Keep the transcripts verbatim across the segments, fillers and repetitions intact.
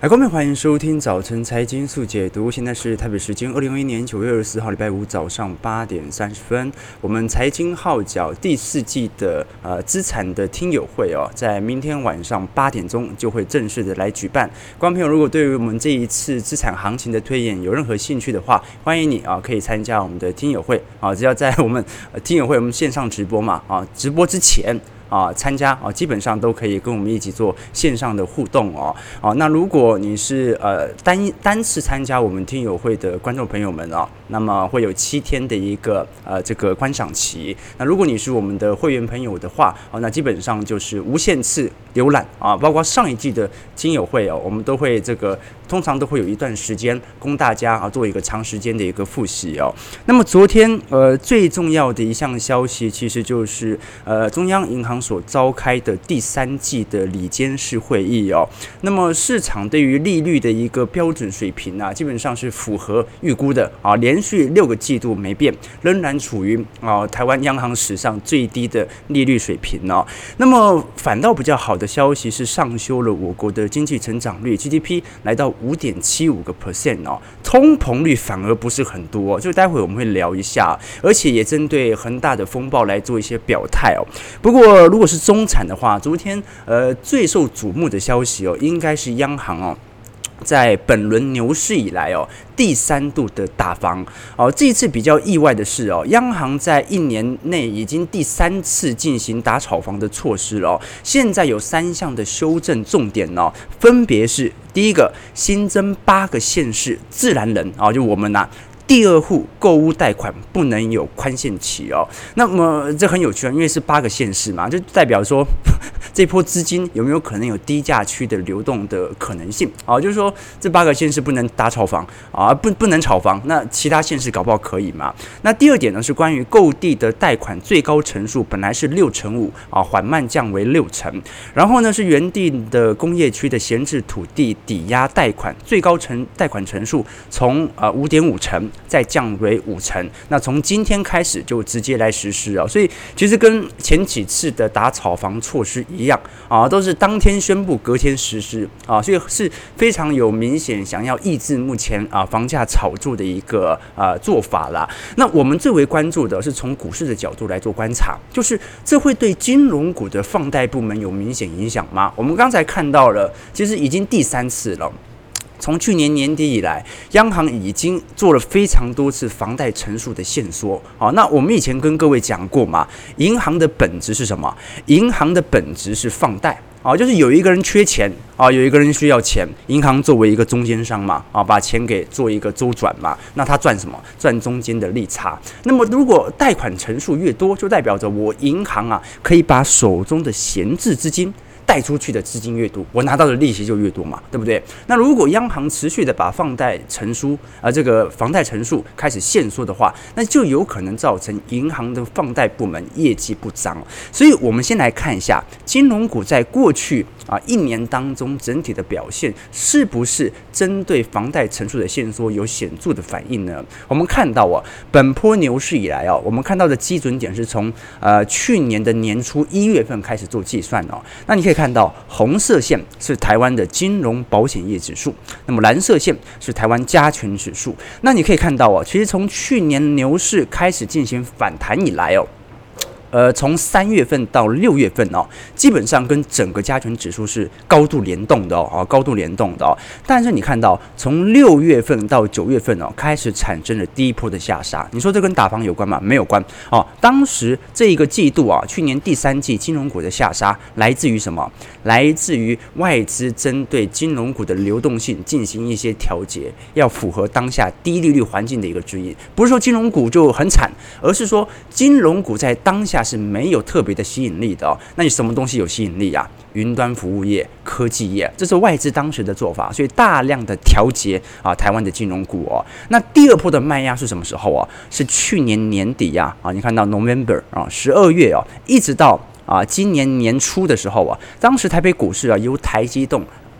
来，观众欢迎收听早晨财经速解读。现在是台北时间二零二一年九月二十四号礼拜五早上八点三十分。我们财经号角第四季的呃资产的听友会哦，在明天晚上八点钟就会正式的来举办。观众朋友，如果对于我们这一次资产行情的推演有任何兴趣的话，欢迎你啊可以参加我们的听友会啊，只要在我们、呃、听友会我们线上直播嘛啊，直播之前。啊，参加啊，基本上都可以跟我们一起做线上的互动哦。哦，那如果你是呃单单次参加我们听友会的观众朋友们哦，那么会有七天的一个呃这个观赏期。那如果你是我们的会员朋友的话，哦，那基本上就是无限次浏览啊，包括上一季的听友会哦，我们都会这个通常都会有一段时间供大家啊做一个长时间的一个复习哦。那么昨天呃最重要的一项消息，其实就是呃中央银行所召开的第三季的理监事会议哦，那么市场对于利率的一个标准水平啊，基本上是符合预估的啊，连续六个季度没变，仍然处于啊台湾央行史上最低的利率水平哦。那么反倒比较好的消息是上修了我国的经济成长率 G D P 来到 五点七五个 percent 哦，通膨率反而不是很多，就待会我们会聊一下，而且也针对恒大的风暴来做一些表态哦。不过如果是中产的话，昨天呃最受瞩目的消息哦，应该是央行哦。在本轮牛市以来哦，第三度的打房哦，这一次比较意外的是哦，央行在一年内已经第三次进行打炒房的措施了哦。现在有三项的修正重点哦，分别是第一个，新增八个县市自然人啊、哦，就我们呐、啊。第二户购物贷款不能有宽限期哦，那么这很有趣啊，因为是八个县市嘛，就代表说这波资金有没有可能有低价区的流动的可能性啊？就是说这八个县市不能打炒房啊，不不能炒房，那其他县市搞不好可以嘛？那第二点呢是关于购地的贷款最高成数本来是六成五啊，缓慢降为六成，然后呢是原定的工业区的闲置土地抵押贷款最高成贷款成数从呃五点五成。再降为五成，那从今天开始就直接来实施啊，所以其实跟前几次的打炒房措施一样啊，都是当天宣布，隔天实施啊，所以是非常有明显想要抑制目前啊房价炒作的一个啊做法啦。那我们最为关注的是从股市的角度来做观察，就是这会对金融股的放贷部门有明显影响吗？我们刚才看到了，其实已经第三次了。从去年年底以来，央行已经做了非常多次房贷成数的限缩。好，那我们以前跟各位讲过嘛，银行的本质是什么？银行的本质是放贷。啊，就是有一个人缺钱啊，有一个人需要钱，银行作为一个中间商嘛，啊，把钱给做一个周转嘛，那他赚什么？赚中间的利差。那么如果贷款成数越多，就代表着我银行啊可以把手中的闲置资金。贷出去的资金越多，我拿到的利息就越多嘛，对不对？那如果央行持续的把放贷成数啊、呃，这个房贷成数开始限缩的话，那就有可能造成银行的放贷部门业绩不彰。所以，我们先来看一下金融股在过去啊一年当中整体的表现，是不是针对房贷成数的限缩有显著的反应呢？我们看到啊，本波牛市以来啊，我们看到的基准点是从呃去年的年初一月份开始做计算哦。那你可以看到红色线是台湾的金融保险业指数，那么蓝色线是台湾加权指数。那你可以看到哦，其实从去年牛市开始进行反弹以来哦。呃，从三月份到六月份哦，基本上跟整个加权指数是高度联动的哦，高度联动的哦。但是你看到从六月份到九月份哦，开始产生了第一波的下杀。你说这跟打房有关吗？没有关哦。当时这一个季度啊，去年第三季金融股的下杀来自于什么？来自于外资针对金融股的流动性进行一些调节，要符合当下低利率环境的一个指引。不是说金融股就很惨，而是说金融股在当下是没有特别的吸引力的哦。那你什么东西有吸引力啊？云端服务业、科技业，这是外资当时的做法，所以大量的调节啊，台湾的金融股哦。那第二波的卖压是什么时候啊？是去年年底呀、啊，啊，你看到 November 啊，十二月哦，一直到啊今年年初的时候啊，当时台北股市啊由台积动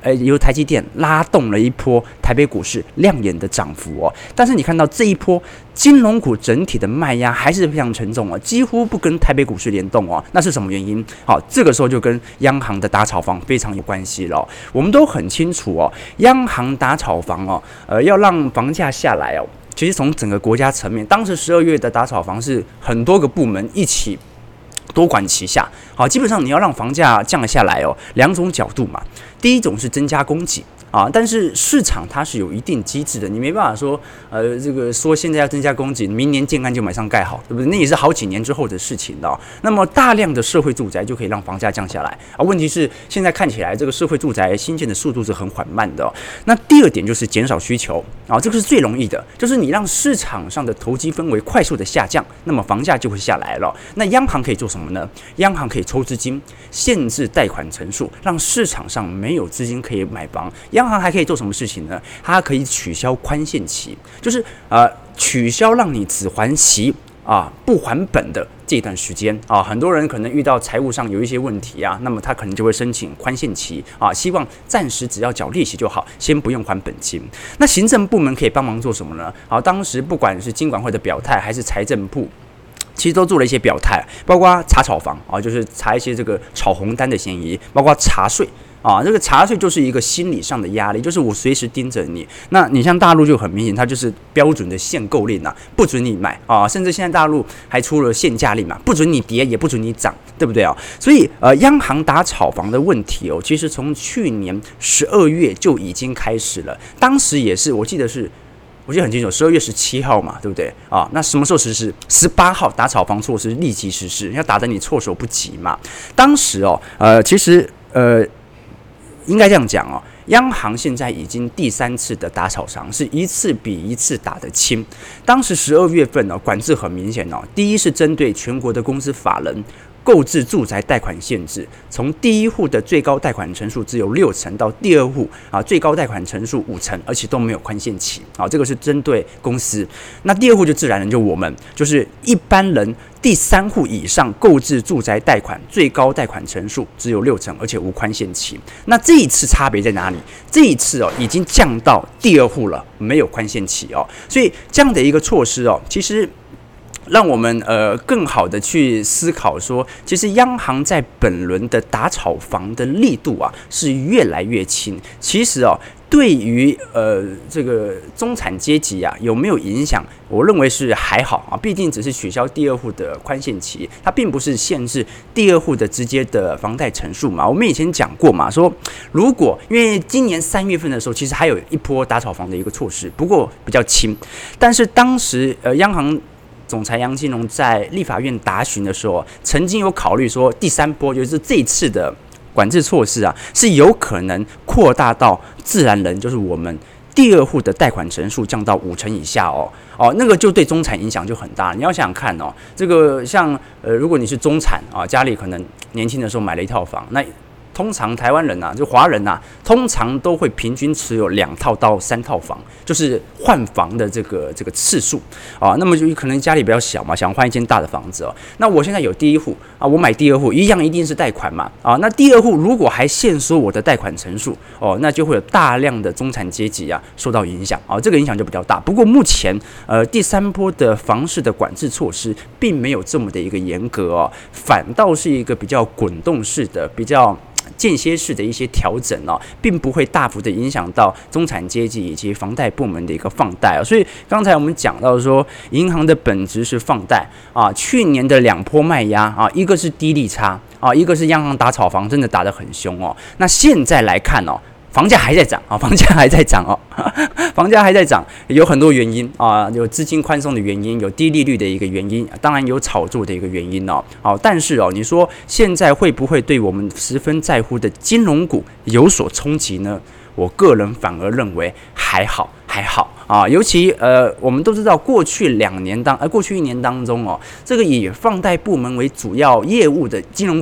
呃，由台积电拉动了一波台北股市亮眼的涨幅哦。但是你看到这一波金融股整体的卖压还是非常沉重哦，几乎不跟台北股市联动哦。那是什么原因？好，这个时候就跟央行的打炒房非常有关系了哦。我们都很清楚哦，央行打炒房哦，呃，要让房价下来哦。其实从整个国家层面，当时十二月的打炒房是很多个部门一起多管齐下。好，基本上你要让房价降下来哦，两种角度嘛。第一种是增加供给。啊，但是市场它是有一定机制的，你没办法说，呃，这个说现在要增加供给，明年建案就马上盖好，对不对？那也是好几年之后的事情了、哦。那么大量的社会住宅就可以让房价降下来啊。问题是现在看起来这个社会住宅新建的速度是很缓慢的、哦。那第二点就是减少需求啊，这个是最容易的，就是你让市场上的投机氛围快速的下降，那么房价就会下来了。那央行可以做什么呢？央行可以抽资金，限制贷款成数，让市场上没有资金可以买房。央行还可以做什么事情呢？它可以取消宽限期，就是呃取消让你只还息啊不还本的这段时间啊。很多人可能遇到财务上有一些问题啊，那么他可能就会申请宽限期啊，希望暂时只要缴利息就好，先不用还本金。那行政部门可以帮忙做什么呢？好，当时不管是金管会的表态，还是财政部。其实都做了一些表态，包括查炒房啊，就是查一些这个炒红单的嫌疑，包括查税啊，这个查税就是一个心理上的压力，就是我随时盯着你。那你像大陆就很明显，它就是标准的限购令啊，不准你买啊，甚至现在大陆还出了限价令嘛，不准你跌，也不准你涨，对不对啊？所以呃，央行打炒房的问题哦，其实从去年十二月就已经开始了，当时也是，我记得是。我记得很清楚，十二月十七号嘛，对不对啊？那什么时候实施？十八号打炒房措施立即实施，要打得你措手不及嘛。当时哦，呃，其实呃，应该这样讲哦，央行现在已经第三次的打炒房，是一次比一次打得轻。当时十二月份哦，管制很明显哦，第一是针对全国的公司法人。购置住宅贷款限制，从第一户的最高贷款成数只有六成，到第二户啊最高贷款成数五成，而且都没有宽限期啊，这个是针对公司。那第二户就自然人，就我们就是一般人，第三户以上购置住宅贷款最高贷款成数只有六成，而且无宽限期。那这一次差别在哪里？这一次哦已经降到第二户了，没有宽限期哦，所以这样的一个措施哦，其实。让我们呃更好的去思考说，其实央行在本轮的打炒房的力度啊是越来越轻。其实哦，对于呃这个中产阶级啊有没有影响？我认为是还好啊，毕竟只是取消第二户的宽限期，它并不是限制第二户的直接的房贷成数嘛。我们以前讲过嘛，说如果因为今年三月份的时候，其实还有一波打炒房的一个措施，不过比较轻，但是当时呃央行。总裁杨金龙在立法院答询的时候，曾经有考虑说，第三波就是这一次的管制措施啊，是有可能扩大到自然人，就是我们第二户的贷款成数降到五成以下哦。哦，那个就对中产影响就很大。你要想想看哦，这个像呃，如果你是中产啊，家里可能年轻的时候买了一套房，那。通常台湾人啊，就华人啊，通常都会平均持有两套到三套房，就是换房的这个这个次数啊。那么就可能家里比较小嘛，想换一间大的房子哦。那我现在有第一户啊，我买第二户一样一定是贷款嘛啊。那第二户如果还限缩我的贷款成数哦，那就会有大量的中产阶级啊受到影响啊，这个影响就比较大。不过目前呃第三波的房市的管制措施并没有这么的一个严格哦，反倒是一个比较滚动式的比较。间歇式的一些调整哦，并不会大幅的影响到中产阶级以及房贷部门的一个放贷哦。所以刚才我们讲到说，银行的本质是放贷啊。去年的两波卖压啊，一个是低利差啊，一个是央行打炒房，真的打得很凶哦。那现在来看哦。房价还在涨啊，房价还在涨哦，房价还在涨，有很多原因啊，有资金宽松的原因，有低利率的一个原因，当然有炒作的一个原因哦。好，但是哦，你说现在会不会对我们十分在乎的金融股有所冲击呢？我个人反而认为还好，还好啊。尤其呃，我们都知道过去两年当呃过去一年当中哦，这个以放贷部门为主要业务的金融股、哦。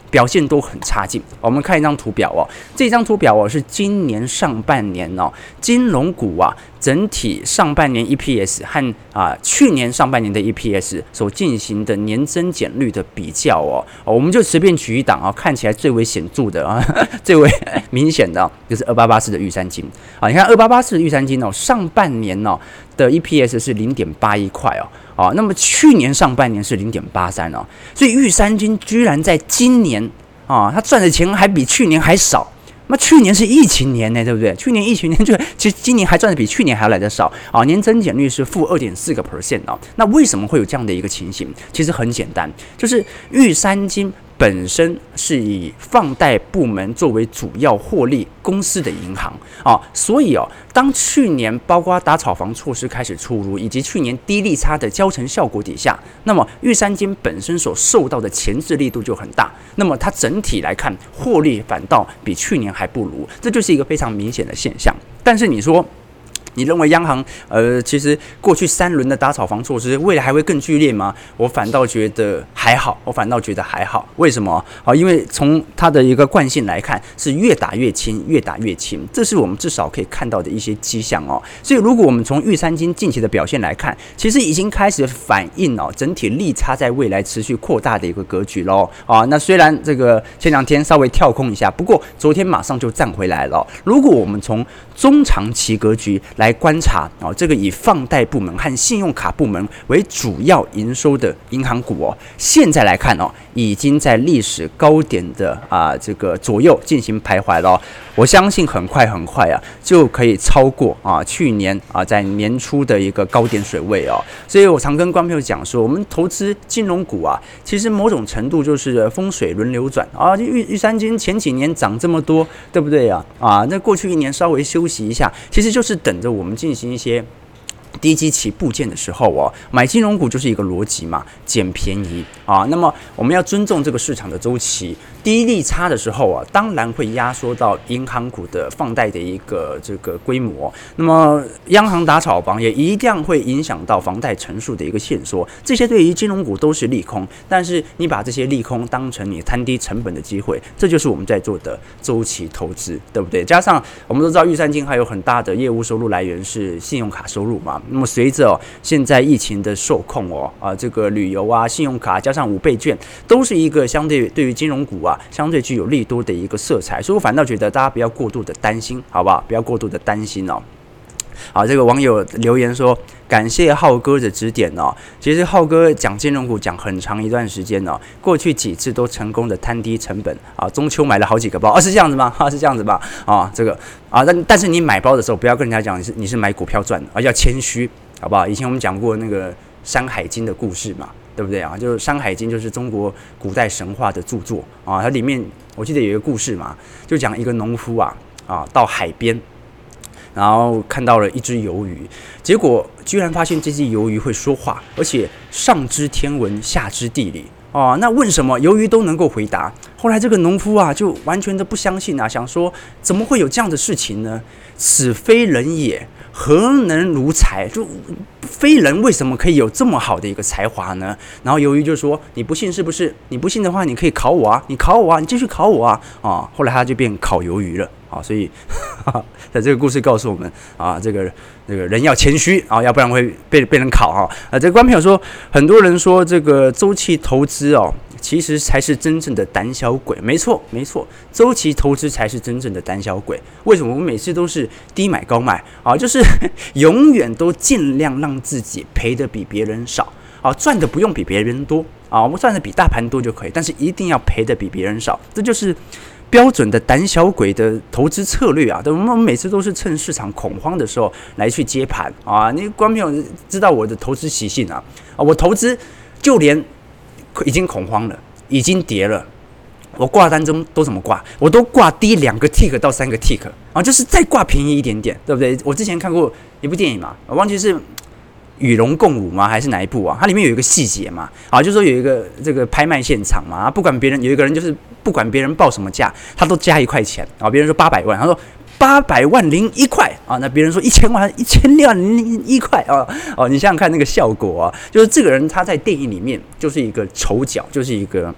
表现都很差劲。我们看一张图表哦，这张图表哦是今年上半年哦，金融股啊整体上半年 E P S 和啊去年上半年的 E P S 所进行的年增减率的比较哦，哦我们就随便举一档啊，看起来最为显著的啊，最为明显的、哦、就是二八八四的玉山金啊，你看二八八四的玉山金哦，上半年哦的 E P S 是零点八一块哦。哦，那么去年上半年是零点八三哦，所以玉山金居然在今年啊，它赚的钱还比去年还少。那去年是疫情年呢，对不对？去年疫情年就其实今年还赚的比去年还要来得少啊，年增减率是负二点四个 percent 哦。那为什么会有这样的一个情形？其实很简单，就是玉山金本身是以放贷部门作为主要获利公司的银行啊，所以哦，当去年包括打炒房措施开始出炉，以及去年低利差的交乘效果底下，那么玉山金本身所受到的钳制力度就很大，那么它整体来看获利反倒比去年还不如，这就是一个非常明显的现象。但是你说，你认为央行呃，其实过去三轮的打炒房措施，未来还会更剧烈吗？我反倒觉得还好，我反倒觉得还好。为什么？啊，因为从它的一个惯性来看，是越打越轻，越打越轻，这是我们至少可以看到的一些迹象哦。所以，如果我们从玉山金近期的表现来看，其实已经开始反映哦，整体利差在未来持续扩大的一个格局喽。啊，那虽然这个前两天稍微跳空一下，不过昨天马上就站回来了。如果我们从中长期格局来观察哦，这个以放贷部门和信用卡部门为主要营收的银行股哦，现在来看哦，已经在历史高点的啊这个左右进行徘徊了、哦。我相信很快很快啊，就可以超过啊去年啊在年初的一个高点水位哦。所以我常跟观众朋友讲说，我们投资金融股啊，其实某种程度就是风水轮流转啊。玉玉山金前几年涨这么多，对不对啊？啊，那过去一年稍微休息一下，其实就是等着我们进行一些低基期部件的时候哦，买金融股就是一个逻辑嘛，捡便宜啊。那么我们要尊重这个市场的周期，低利差的时候啊，当然会压缩到银行股的放贷的一个这个规模。那么央行打炒房也一定会影响到房贷成数的一个限缩，这些对于金融股都是利空。但是你把这些利空当成你摊低成本的机会，这就是我们在做的周期投资，对不对？加上我们都知道玉山金还有很大的业务收入来源是信用卡收入嘛。那么随着、哦、现在疫情的受控哦，啊，这个旅游啊、信用卡加上五倍券，都是一个相对对于金融股啊，相对具有利多的一个色彩。所以我反倒觉得大家不要过度的担心，好不好？不要过度的担心哦。好，这个网友留言说，感谢浩哥的指点哦。其实浩哥讲金融股讲很长一段时间哦，过去几次都成功的摊低成本啊。中秋买了好几个包，啊是这样子吗？啊是这样子吧？啊这个啊，但但是你买包的时候不要跟人家讲你是你是买股票赚的，啊要谦虚，好不好？以前我们讲过那个《山海经》的故事嘛，对不对啊？就是《山海经》就是中国古代神话的著作啊，它里面我记得有一个故事嘛，就讲一个农夫啊啊到海边。然后看到了一只鱿鱼，结果居然发现这只鱿鱼会说话，而且上知天文，下知地理。哦，那问什么鱿鱼都能够回答。后来这个农夫啊，就完全的不相信啊，想说怎么会有这样的事情呢？此非人也，何能如才？就非人为什么可以有这么好的一个才华呢？然后鱿鱼就说：“你不信是不是？你不信的话，你可以考我啊，你考我啊，你继续考我啊。”啊，后来他就变烤鱿鱼了。啊，所以在这个故事告诉我们啊，这个这个人要谦虚啊，要不然会被被人考哈。啊，这个观众朋友说，很多人说这个周期投资哦，其实才是真正的胆小鬼。没错，没错，周期投资才是真正的胆小鬼。为什么？我们每次都是低买高卖啊，就是永远都尽量让自己赔的比别人少啊，赚的不用比别人多啊，我们赚的比大盘多就可以，但是一定要赔的比别人少，这就是标准的胆小鬼的投资策略啊！我们每次都是趁市场恐慌的时候来去接盘啊！你观众朋友知道我的投资习性啊！啊，我投资就连已经恐慌了，已经跌了，我挂单中都怎么挂？我都挂低两个 tick 到三个 tick 啊，就是再挂便宜一点点，对不对？我之前看过一部电影嘛，我忘记是与龙共舞吗？还是哪一部啊？它里面有一个细节嘛，啊，就是说有一个这个拍卖现场嘛，不管别人有一个人就是不管别人报什么价，他都加一块钱啊。别人说八百万，他说八百万零一块啊。那别人说一千万一千万零一块啊。哦，你想想看那个效果啊，就是这个人他在电影里面就是一个丑角，就是一个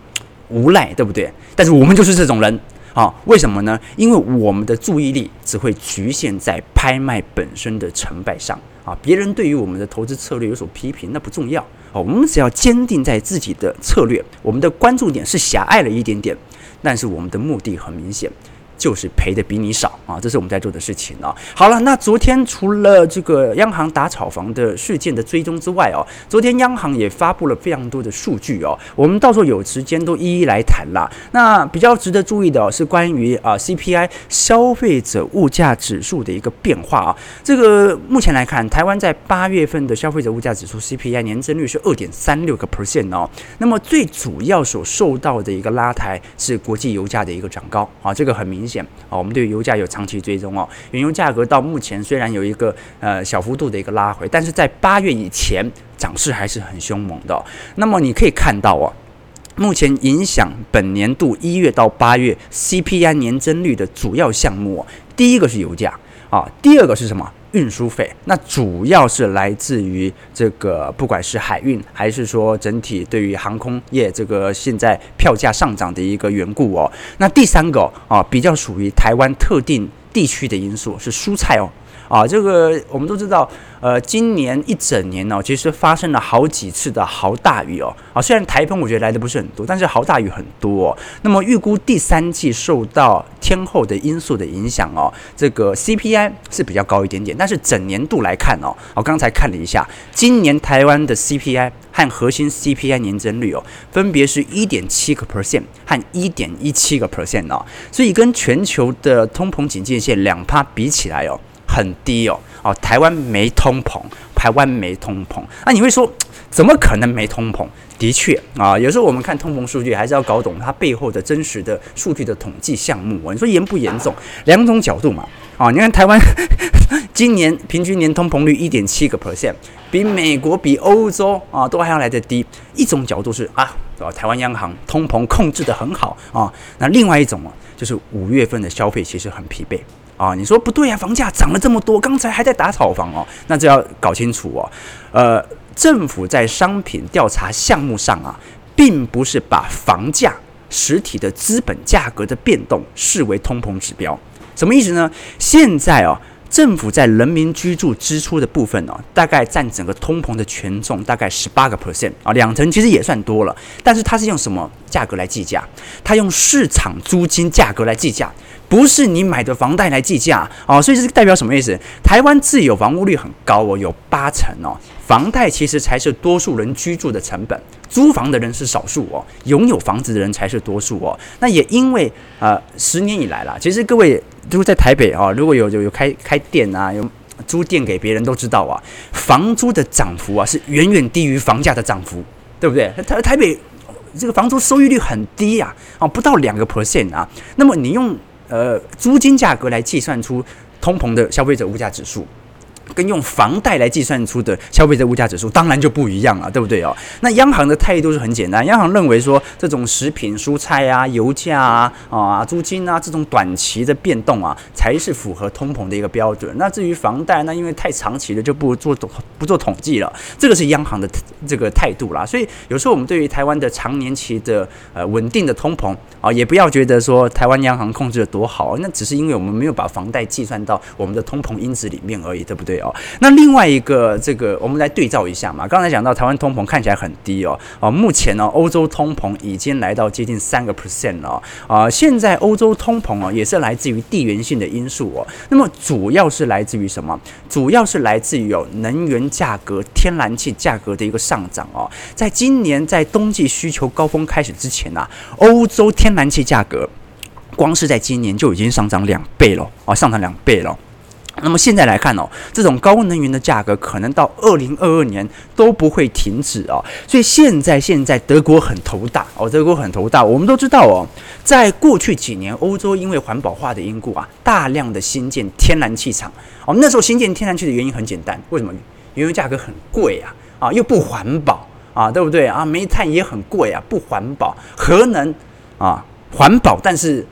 无赖，对不对？但是我们就是这种人。啊，为什么呢？因为我们的注意力只会局限在拍卖本身的成败上啊，别人对于我们的投资策略有所批评，那不重要啊，我们只要坚定在自己的策略，我们的关注点是狭隘了一点点，但是我们的目的很明显。就是赔的比你少啊，这是我们在做的事情啊。好了，那昨天除了这个央行打炒房的事件的追踪之外哦，昨天央行也发布了非常多的数据哦，我们到时候有时间都一一来谈啦。那比较值得注意的、哦、是关于啊 C P I 消费者物价指数的一个变化啊。这个目前来看，台湾在八月份的消费者物价指数 C P I 年增率是 二点三六个 percent 哦。那么最主要所受到的一个拉抬是国际油价的一个涨高啊，这个很明显。哦，我们对油价有长期追踪哦，原油价格到目前虽然有一个呃小幅度的一个拉回，但是在八月以前涨势还是很凶猛的、哦。那么你可以看到哦，目前影响本年度一月到八月 C P I 年增率的主要项目、哦，第一个是油价啊，第二个是什么？运输费，那主要是来自于这个，不管是海运还是说整体对于航空业这个现在票价上涨的一个缘故哦。那第三个啊，比较属于台湾特定地区的因素是蔬菜哦。啊，这个我们都知道，呃，今年一整年哦，其实发生了好几次的豪大雨哦。啊，虽然台风我觉得来的不是很多，但是豪大雨很多、哦。那么预估第三季受到天候的因素的影响哦，这个 C P I 是比较高一点点，但是整年度来看哦，我刚才看了一下，今年台湾的 C P I 和核心 C P I 年增率哦，分别是 一点七个 percent 和 一点一七个 percent 哦，所以跟全球的通膨警戒线两趴比起来哦。很低哦，哦，台湾没通膨，台湾没通膨。那、啊、你会说，怎么可能没通膨？的确啊，有时候我们看通膨数据，还是要搞懂它背后的真实的数据的统计项目、哦。你说严不严重？两种角度嘛。啊，你看台湾今年平均年通膨率 一点七个 percent， 比美国、比欧洲啊都还要来得低。一种角度是啊，台湾央行通膨控制得很好啊。那另外一种啊，就是五月份的消费其实很疲惫。啊，你说不对啊，房价涨了这么多，刚才还在打炒房哦，那这要搞清楚哦。呃，政府在商品调查项目上啊，并不是把房价实体的资本价格的变动视为通膨指标，什么意思呢？现在哦，政府在人民居住支出的部分哦，大概占整个通膨的权重大概 百分之十八 啊，两成其实也算多了，但是它是用什么价格来计价？它用市场租金价格来计价。不是你买的房贷来计价哦，所以这代表什么意思？台湾自有房屋率很高哦，有八成哦，房贷其实才是多数人居住的成本，租房的人是少数哦，拥有房子的人才是多数哦。那也因为呃十年以来啦，其实各位如果在台北啊、哦，如果有有有开开店啊，有租店给别人都知道啊，房租的涨幅啊是远远低于房价的涨幅，对不对？台台北这个房租收益率很低啊，哦不到两个 percent 啊，那么你用呃，租金价格来计算出通膨的消费者物价指数，跟用房贷来计算出的消费者物价指数当然就不一样了，对不对哦？那央行的态度是很简单，央行认为说这种食品、蔬菜啊、油价啊、啊租金啊这种短期的变动啊，才是符合通膨的一个标准。那至于房贷，那因为太长期了，就不做不做统计了。这个是央行的这个态度啦。所以有时候我们对于台湾的长年期的呃稳定的通膨啊，也不要觉得说台湾央行控制的多好，那只是因为我们没有把房贷计算到我们的通膨因子里面而已，对不对哦？那另外一个这个我们来对照一下嘛，刚才讲到台湾通膨看起来很低哦，哦目前呢欧洲通膨已经来到接近三个 percent 了啊、呃，现在欧洲通膨哦也是来自于地缘性的因素哦，那么主要是来自于什么？主要是来自于有能源价格、天然气价格的一个上涨哦，在今年在冬季需求高峰开始之前啊，欧洲天然气价格光是在今年就已经上涨两倍了啊，上涨两倍了。那么现在来看哦，这种高能源的价格可能到二零二二年都不会停止哦，所以现在现在德国很头大哦，德国很头大。我们都知道哦，在过去几年，欧洲因为环保化的因故啊，大量的新建天然气厂哦，那时候新建天然气的原因很简单，为什么？原油价格很贵啊，啊又不环保啊，对不对啊？煤炭也很贵啊，不环保，核能啊环保，但是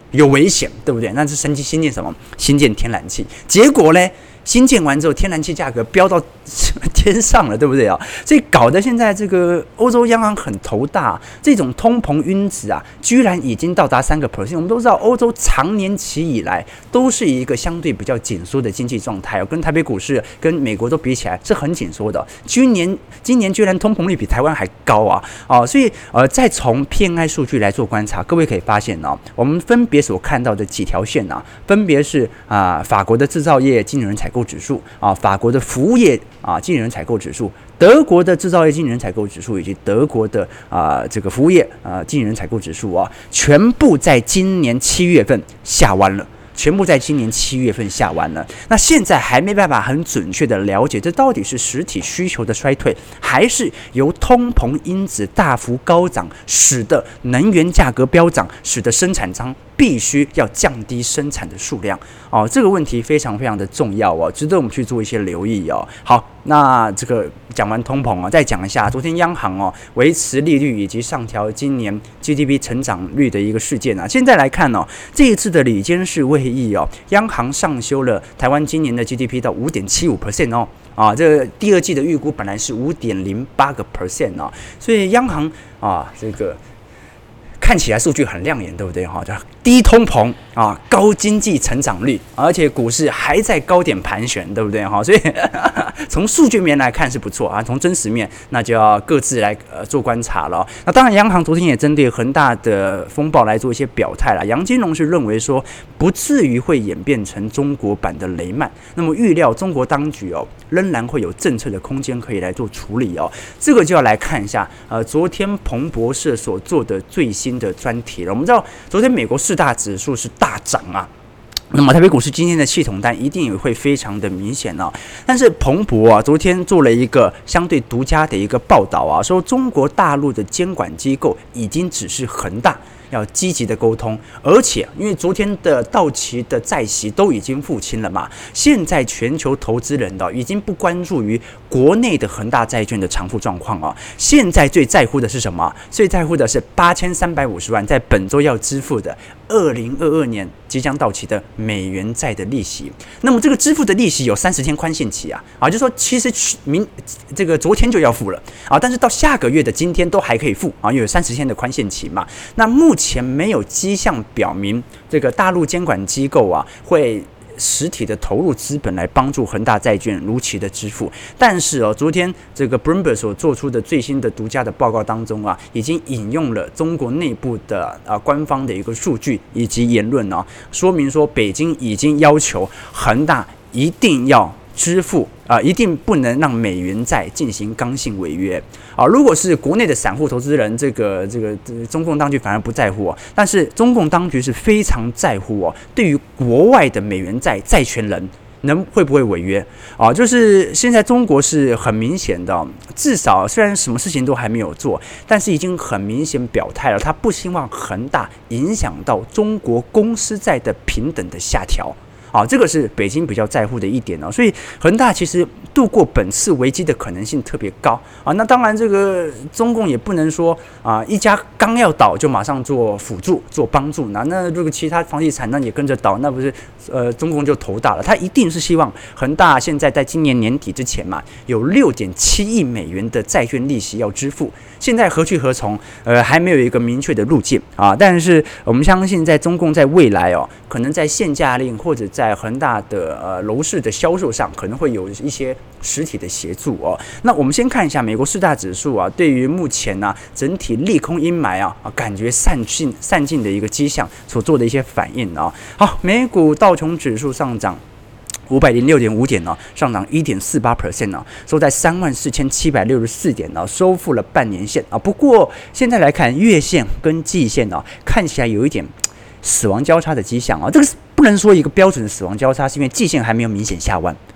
有危险，对不对？那是新新建什么？新建天然气，结果呢？新建完之后，天然气价格飙到天上了，对不对啊？所以搞得现在这个欧洲央行很头大，这种通膨因子啊，居然已经到达三个 percent。我们都知道，欧洲长年期以来都是一个相对比较紧缩的经济状态，跟台北股市、跟美国都比起来是很紧缩的。今年今年居然通膨率比台湾还高啊！啊，所以呃，再从 P M I 数据来做观察，各位可以发现呢、啊，我们分别所看到的几条线啊，分别是啊、呃，法国的制造业经理人采购指数啊，法国的服务业啊经理人采购指数，德国的制造业经理人采购指数，以及德国的啊这个服务业啊经理人采购指数啊，全部在今年七月份下弯了。全部在今年七月份下完了，那现在还没办法很准确的了解，这到底是实体需求的衰退，还是由通膨因子大幅高涨，使得能源价格飙涨，使得生产商必须要降低生产的数量哦，这个问题非常非常的重要哦，值得我们去做一些留意哦。好，那这个讲完通膨啊，再讲一下昨天央行哦维持利率以及上调今年 G D P 成长率的一个事件啊。现在来看哦，这一次的理监事会议哦，央行上修了台湾今年的 G D P 到 五点七五 percent 哦。啊，这个第二季的预估本来是 五点零八个 percent 哦，所以央行啊，这个看起来数据很亮眼，对不对？哈，低通膨啊，高经济成长率，而且股市还在高点盘旋，对不对？哈，所以从数据面来看是不错啊，从真实面那就要各自来呃做观察了。那当然，央行昨天也针对恒大的风暴来做一些表态了。杨金龙是认为说，不至于会演变成中国版的雷曼。那么预料中国当局哦，仍然会有政策的空间可以来做处理哦。这个就要来看一下呃，昨天彭博社所做的最新的专题了。我们知道，昨天美国四大指数是大涨啊。那么台北股市今天的系统单一定也会非常的明显哦，但是彭博啊昨天做了一个相对独家的一个报道啊，说中国大陆的监管机构已经指示恒大要积极的沟通，而且因为昨天的到期的债息都已经付清了嘛，现在全球投资人的已经不关注于国内的恒大债券的偿付状况啊，现在最在乎的是什么？最在乎的是八千三百五十万在本周要支付的二零二二年即将到期的美元债的利息。那么这个支付的利息有三十天宽限期啊，啊，就说其实明这个昨天就要付了啊，但是到下个月的今天都还可以付啊，因为有三十天的宽限期嘛。那目前没有迹象表明这个大陆监管机构啊会实体的投入资本来帮助恒大债券如期的支付，但是哦，昨天这个 Bloomberg 所做出的最新的独家的报告当中啊，已经引用了中国内部的啊官方的一个数据以及言论啊，说明说北京已经要求恒大一定要支付啊、呃，一定不能让美元债进行刚性违约啊！如果是国内的散户投资人，这个这个、这个、中共当局反而不在乎哦，但是中共当局是非常在乎哦，对于国外的美元债债权人能会不会违约啊？就是现在中国是很明显的、哦，至少虽然什么事情都还没有做，但是已经很明显表态了，他不希望恒大影响到中国公司债的平等的下调。啊，这个是北京比较在乎的一点哦，所以恒大其实度过本次危机的可能性特别高啊。那当然，这个中共也不能说啊，一家刚要倒就马上做辅助、做帮助，那那如果其他房地产那也跟着倒，那不是呃中共就头大了？他一定是希望恒大现在在今年年底之前嘛，有六点七亿美元的债券利息要支付。现在何去何从？呃，还没有一个明确的路径啊。但是我们相信，在中共在未来哦，可能在限价令或者在恒大的呃楼市的销售上，可能会有一些实体的协助哦。那我们先看一下美国四大指数啊，对于目前呢、啊、整体利空阴霾啊啊感觉散尽散尽的一个迹象所做的一些反应啊。好，美股道琼指数上涨五百零六点五点呢，上涨一点四八 percent 呢，收在三万四千七百六十四点呢，收复了半年线啊。不过现在来看，月线跟季线呢，看起来有一点死亡交叉的迹象啊。这个不能说一个标准的死亡交叉，是因为季线还没有明显下弯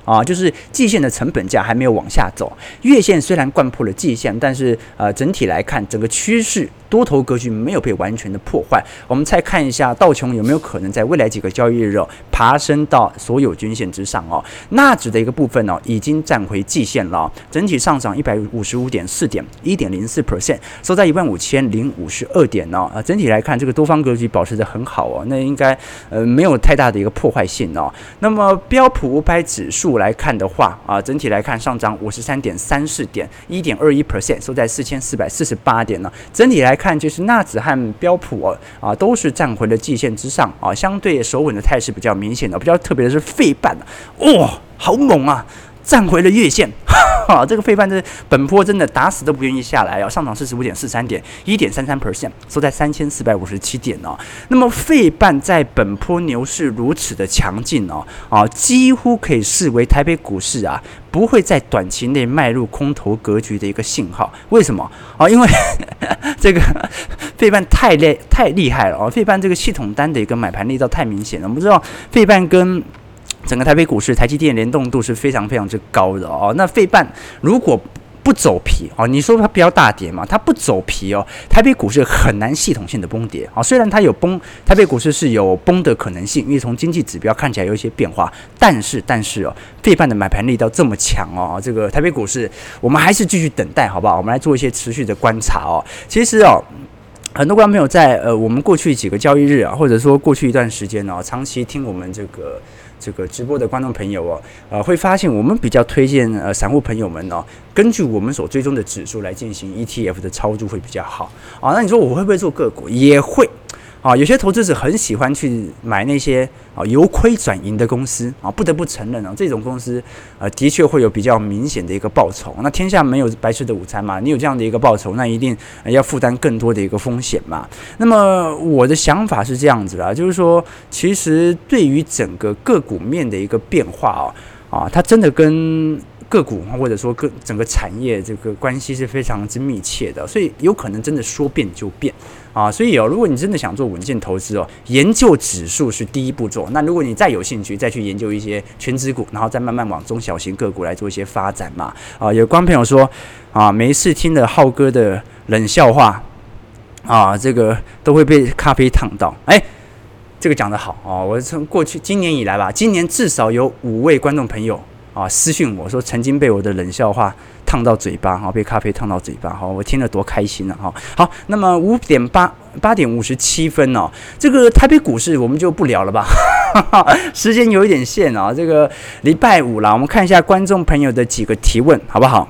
啊，就是季线的成本价还没有往下走，月线虽然掼破了季线，但是呃整体来看，整个趋势多头格局没有被完全的破坏。我们再看一下道琼有没有可能在未来几个交易日哦爬升到所有均线之上哦，纳指的一个部分哦已经站回季线了、哦，整体上涨一百五十五点四点，一点零四 percent， 收在一万五千零五十二点哦。啊，整体来看，这个多方格局保持得很好哦，那应该呃没有太大的一个破坏性哦。那么标普五百指数来看的话啊，整体来看上涨五十三点三四点，一点二一 percent， 收在四千四百四十八点呢。整体来看，就是纳指和标普哦啊都是站回了季线之上啊，相对守稳的态势比较明显的。比较特别的是费半，哇、哦，好猛啊！站回了月线，哈，这个费半的本波真的打死都不愿意下来哦，上涨四十五点四三点，一点三三 percent， 收在三千四百五十七点哦。那么费半在本波牛市如此的强劲哦，啊，几乎可以视为台北股市啊不会在短期内迈入空头格局的一个信号。为什么啊？因为这个费半太厉太厉害了哦，费半这个系统单的一个买盘力道太明显了。我们知道费半跟整个台北股市、台积电联动度是非常非常之高的哦。那费半如果不走皮哦，你说它不要大跌嘛？它不走皮哦，台北股市很难系统性的崩跌啊、哦。虽然它有崩，台北股市是有崩的可能性，因为从经济指标看起来有一些变化，但是但是哦，费半的买盘力道这么强哦，这个台北股市我们还是继续等待，好不好？我们来做一些持续的观察哦。其实哦。很多观众朋友在呃我们过去几个交易日啊，或者说过去一段时间哦，长期听我们这个这个直播的观众朋友哦，呃会发现我们比较推荐呃散户朋友们哦，根据我们所追踪的指数来进行 E T F 的操作会比较好啊。那你说我会不会做个股？也会。啊，有些投资者很喜欢去买那些啊由亏转盈的公司啊，不得不承认啊，这种公司呃的确会有比较明显的一个报酬。那天下没有白吃的午餐嘛，你有这样的一个报酬，那一定要负担更多的一个风险嘛。那么我的想法是这样子啦，就是说，其实对于整个个股面的一个变化啊，啊，它真的跟个股或者说跟整个产业这个关系是非常之密切的，所以有可能真的说变就变啊。所以哦，如果你真的想做稳健投资哦，研究指数是第一步骤。那如果你再有兴趣，再去研究一些全指股，然后再慢慢往中小型个股来做一些发展嘛。啊，有观众朋友说啊，每一次听了浩哥的冷笑话啊，这个都会被咖啡烫到。哎，这个讲得好哦，我从过去今年以来吧，今年至少有五位观众朋友。啊，私讯我说曾经被我的冷笑话烫到嘴巴，哈，被咖啡烫到嘴巴，哈，我听了多开心啊，哈。好，那么五点八八点五十七分哦，这个台北股市我们就不聊了吧，时间有一点限啊。这个礼拜五啦，我们看一下观众朋友的几个提问，好不好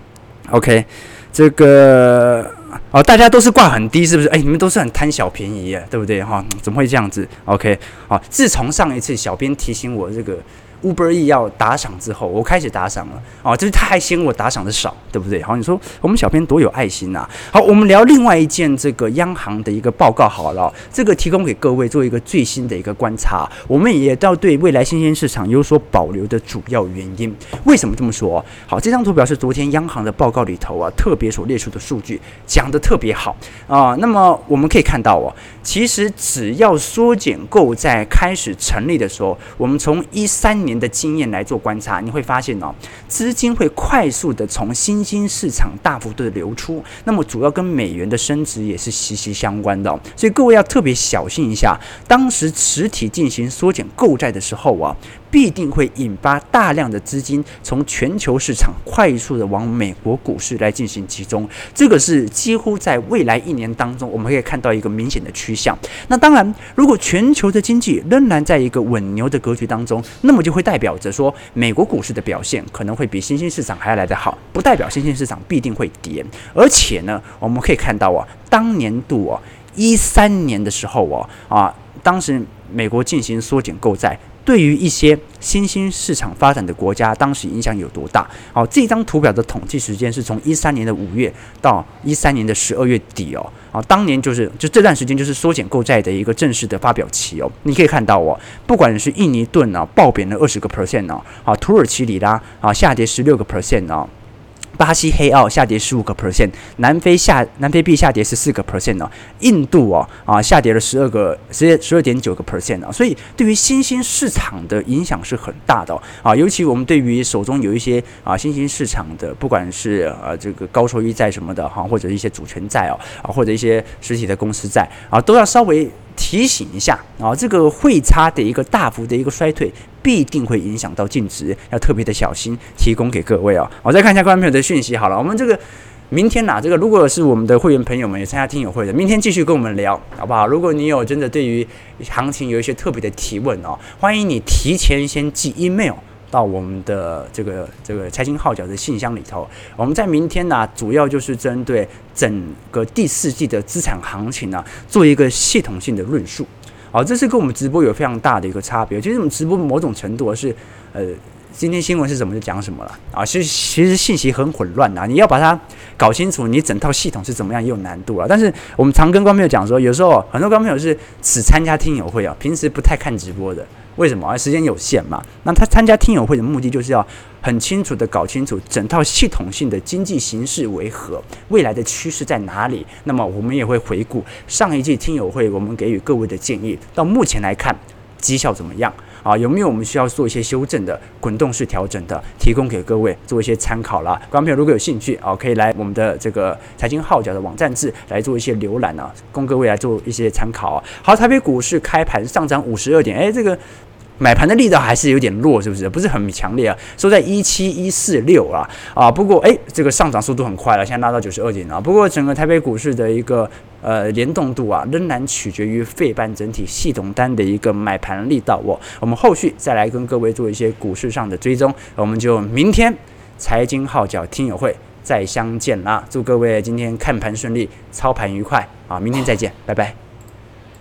？OK， 这个。哦，大家都是挂很低，是不是？哎，你们都是很贪小便宜耶，对不对？哈、哦，怎么会这样子 ？OK， 好、哦，自从上一次小编提醒我这个 Uber E 要打赏之后，我开始打赏了。哦，就是他还嫌我打赏的少，对不对？好，你说我们小编多有爱心啊！好，我们聊另外一件这个央行的一个报告好了、哦，这个提供给各位做一个最新的一个观察。我们也要对未来新兴市场有所保留的主要原因。为什么这么说？好，这张图表是昨天央行的报告里头啊特别所列出的数据，讲得特别好啊。那么我们可以看到哦，其实只要缩减购债开始成立的时候，我们从一三年的经验来做观察，你会发现哦，资金会快速的从新兴市场大幅度的流出，那么主要跟美元的升值也是息息相关的、哦，所以各位要特别小心一下，当时实体进行缩减购债的时候啊，必定会引发大量的资金从全球市场快速的往美国股市来进行集中，这个是几乎在未来一年当中我们可以看到一个明显的趋向。那当然，如果全球的经济仍然在一个稳牛的格局当中，那么就会代表着说美国股市的表现可能会比新兴市场还要来得好，不代表新兴市场必定会跌。而且呢，我们可以看到啊，当年度哦一三年的时候哦啊，当时美国进行缩减购债，对于一些新兴市场发展的国家，当时影响有多大？好，这张图表的统计时间是从一三年的五月到一三年的十二月底哦。啊，当年就是就这段时间就是缩减购债的一个正式的发表期哦。你可以看到哦，不管是印尼盾啊，暴贬了二十个 percent 哦，啊，土耳其里拉啊下跌十六个 percent 哦。 巴西黑澳下跌十五个 percent， 南非下南非币下跌十四个 percent 哦，印度哦啊下跌了十二个十十二点九个 percent 啊，所以对于新兴市场的影响是很大的哦啊，尤其我们对于手中有一些啊新兴市场的，不管是呃这个高收益债什么的哈，或者一些主权债哦啊，或者一些实体的公司债啊，都要稍微提醒一下啊，这个汇差的一个大幅的一个衰退，必定会影响到净值，要特别的小心。提供给各位啊，我再看一下观众朋友的讯息。好了，我们这个明天呐、啊，这个如果是我们的会员朋友们也参加听友会的，明天继续跟我们聊，好不好？如果你有真的对于行情有一些特别的提问哦，欢迎你提前先寄 email。到我们的这个这个财经号角的信箱里头，我们在明天呢、啊，主要就是针对整个第四季的资产行情啊，做一个系统性的论述。好，这是跟我们直播有非常大的一个差别。其实我们直播某种程度是，呃，今天新闻是什么就讲什么了啊。其实其实信息很混乱啊，你要把它搞清楚，你整套系统是怎么样也有难度啊。但是我们常跟观众朋友讲说，有时候很多观众朋友是只参加听友会啊，平时不太看直播的。为什么？时间有限嘛。那他参加听友会的目的，就是要很清楚的搞清楚整套系统性的经济形势为何，未来的趋势在哪里。那么我们也会回顾上一季听友会我们给予各位的建议，到目前来看绩效怎么样啊？有没有我们需要做一些修正的、滚动式调整的，提供给各位做一些参考啦。观众朋友如果有兴趣啊，可以来我们的这个财经号角的网站志来做一些浏览啊，供各位来做一些参考啊。好，台北股市开盘上涨五十二点，哎，这个买盘的力道还是有点弱，是不是？不是很强烈啊，收在一七一四六啊啊。不过哎，这个上涨速度很快了，现在拉到九十二点啊。不过整个台北股市的一个呃联动度啊，仍然取决于费半整体系统单的一个买盘力道哦。我们后续再来跟各位做一些股市上的追踪，我们就明天财经号角听友会再相见啦。祝各位今天看盘顺利，操盘愉快啊！明天再见，拜拜。